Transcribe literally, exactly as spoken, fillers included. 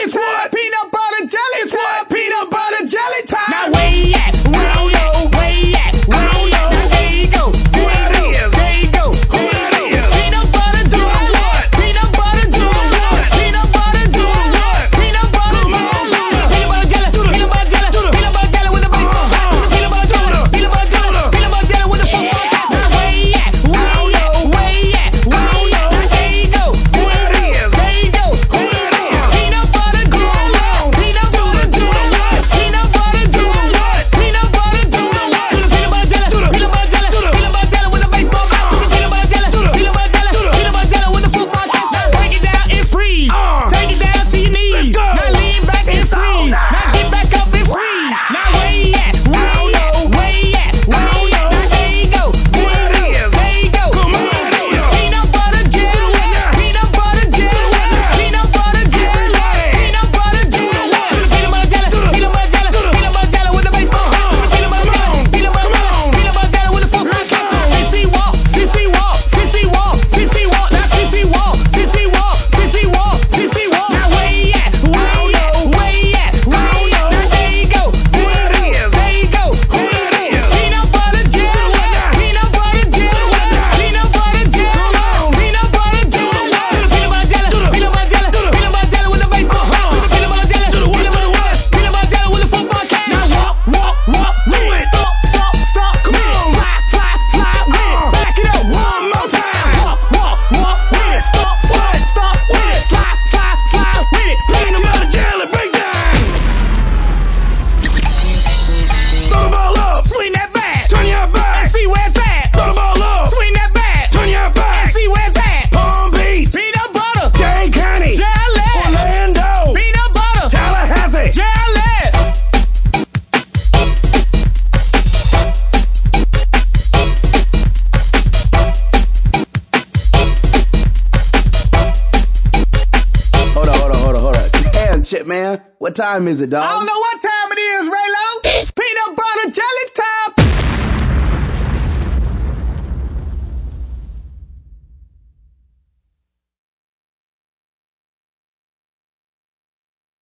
It's what? Peanut butter jelly It's what? Peanut butter jelly time. Now where you at? Where you at? Where you at? Where you at? Now there you go. Who that is? There you go. Who that is? Peanut butter Doing what? Peanut butter Doing what? Peanut butter Doing what? Peanut butter Come on, Peanut butter jelly. Peanut butter jelly. Peanut butter jelly with the baseball bat. Peanut butter jelly. Peanut butter jelly. Peanut butter jelly with the football bat. Now where you at? Where you at? Where you at? Where you at? Now there you go. Who that is? There you go. Who that is? Peanut butter jelly. Peanut butter jelly. Peanut butter jelly. Peanut butter jelly. Peanut butter jelly. Peanut butter jelly. Peanut butter jelly with the baseball bat. Peanut butter jelly. Peanut butter jelly. Peanut butter jelly with the football bat. Now break it down and freeze. Uh. Take it down to your knees. Let's go. Now lean back and It's all freeze. night. Now get back up and freeze. Now where you at? Where you at? Where you at? Where you at? Now there you go. Who that is? There you go. Come on, nigga. Peanut butter jelly. Peanut butter jelly. Peanut butter jelly. Peanut butter jelly. Peanut butter jelly. Peanut butter jelly. Peanut butter jelly with the baseball bat. Peanut butter jelly. Peanut butter jelly. Peanut butter jelly with the football cap. Sissy walk. Sissy walk. Sissy walk. Sissy walk. Now Sissy walk. Sissy walk. Sissy walk. Sissy walk. Now where you at? Where you at? Where you at? Where you at? Now there you go. Who that is? There you go. Who that is? Peanut butter jelly. Peanut butter jelly. Peanut butter jelly. Peanut butter jelly. Peanut butter jelly. Peanut butter jelly. Peanut butter jelly with the baseball bat. Peanut butter jelly. Peanut butter jelly. Peanut butter jelly with the football cap. Now walk, walk, walk with it. Stop, stop, stop. Come on. Fly, fly, fly with it. Back it up. One more time. Walk, walk, walk with it. Stop, stop, stop with it. Slide, slide, slide with it. Peanut butter jelly breakdown. Throw the ball up. Swing that bat. Turn your back. See where it's at. Throw the ball up. Swing that bat. Turn your back. See where it's at. Palm Beach. Peanut butter. Dane County. Jelly. Orlando. Peanut butter. Tallahassee. Jelly. Hold on, hold on, hold on, hold on. Damn, Chip, man. What time is it, dog? I don't know what time it is, Ray.